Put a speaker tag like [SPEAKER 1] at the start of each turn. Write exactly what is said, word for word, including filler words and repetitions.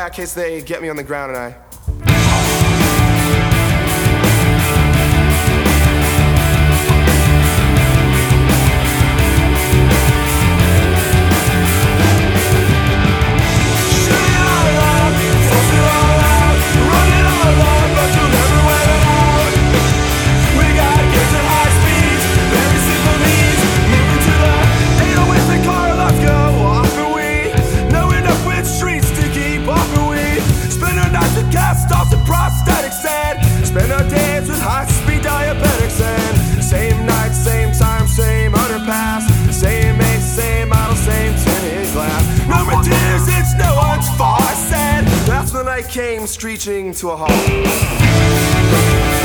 [SPEAKER 1] that in case they get me on the ground and I spend our days with high-speed diabetics and same night, same time, same underpass, same age, same model, same tinted glass. No more tears, it's no one's fault, I said. That's when I came screeching to a halt.